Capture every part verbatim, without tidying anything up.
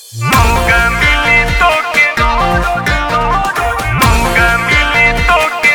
मौका मिले तो के मौका मिले तो के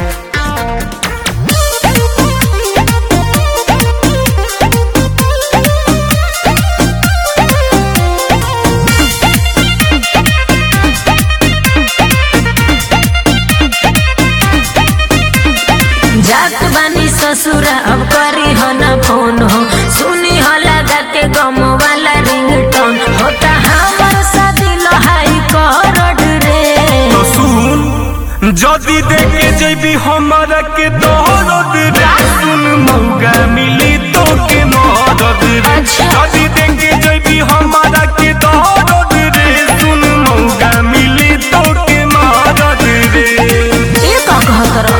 जात बानी ससुरा अब करी हो न फोन हो सुनी हो लगा के गम वाला रिंगटोन होता हमर शादी लोहाई करोड़ रे। तो सुन जदी देखे जैबी हमारा के दौरद रे सुन मौका मिली तो के मदद रे जदी देखे जैबी हमारा के दौरद रे सुन मौका मिली तो के मदद रे। ये का कहत रह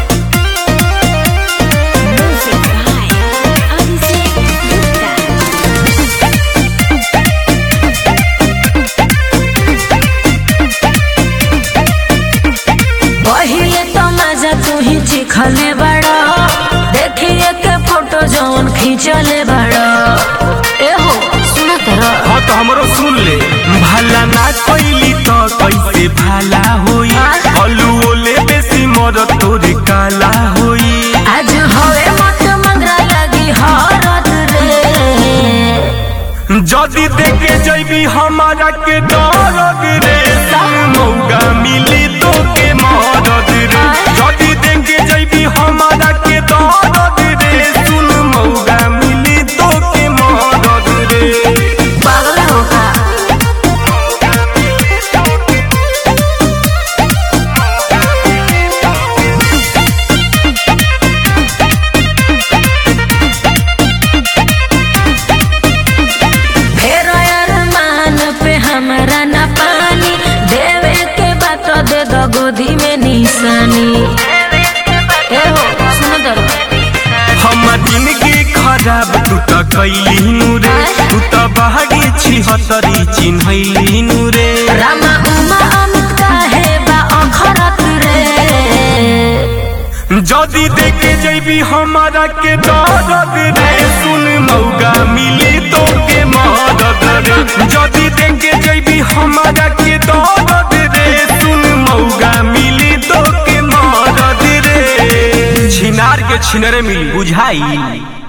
पहिले तो मजा तू ही चिखले बड़ा देखिए के फोटो जौन खींचले बड़ा ए हो सुना तर हाँ तो हमरो सुन ले भला ना कोइली तो कैसे भला होई हलू ओले बेसी मर तोरे काला होई आज होए मत मंगरा लगी हरत रे। जदी देखे जैबी हमारा के दर्द रे मौका मिली तो के मदद रे जदी देखे जैबी हमारा के दर्द रे सुन मौका मिली तो के मदद रे। पागल हो का फेर अरमान पे हमरा न पानी देवे के बात दे दो गोदी में निशानी ए हो सुन दर हम जिंदगी खराब तू त कैली नूरे तू त बहागी छिहत्तरी चिन्हैली नूरे रामा उमा अमित काहे बा अखरत रे। जदी देखे जैबी हमारा के दर्द रे सुन मौका मिली तो के मदद रे जदी देखे जैबी हमारा के दर्द रे सुन मौका मिली तो के मदद रे। छिनार के छिनरे मिली बुझाई।